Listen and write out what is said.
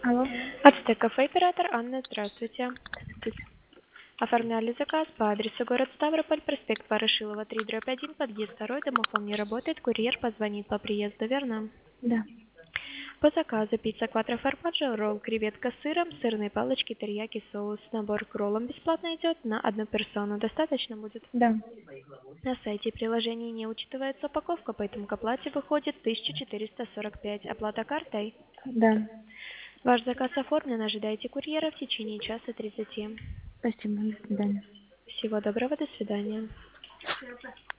Алло. Ацтек кафе оператор Анна, здравствуйте. Здравствуйте. Оформляли заказ по адресу город Ставрополь, проспект Ворошилова, 3/1, подъезд 2, домофон не работает, курьер позвонит по приезду, верно? Да. По заказу пицца кватро-формаджо, ролл, креветка с сыром, сырные палочки, терияки, соус. Набор к роллам бесплатно идет на одну персону. Достаточно будет? Да. На сайте приложения не учитывается упаковка, поэтому к оплате выходит 1445. Оплата картой? Да. Ваш заказ оформлен, ожидайте курьера в течение часа 30. Спасибо. До свидания. Всего доброго, до свидания.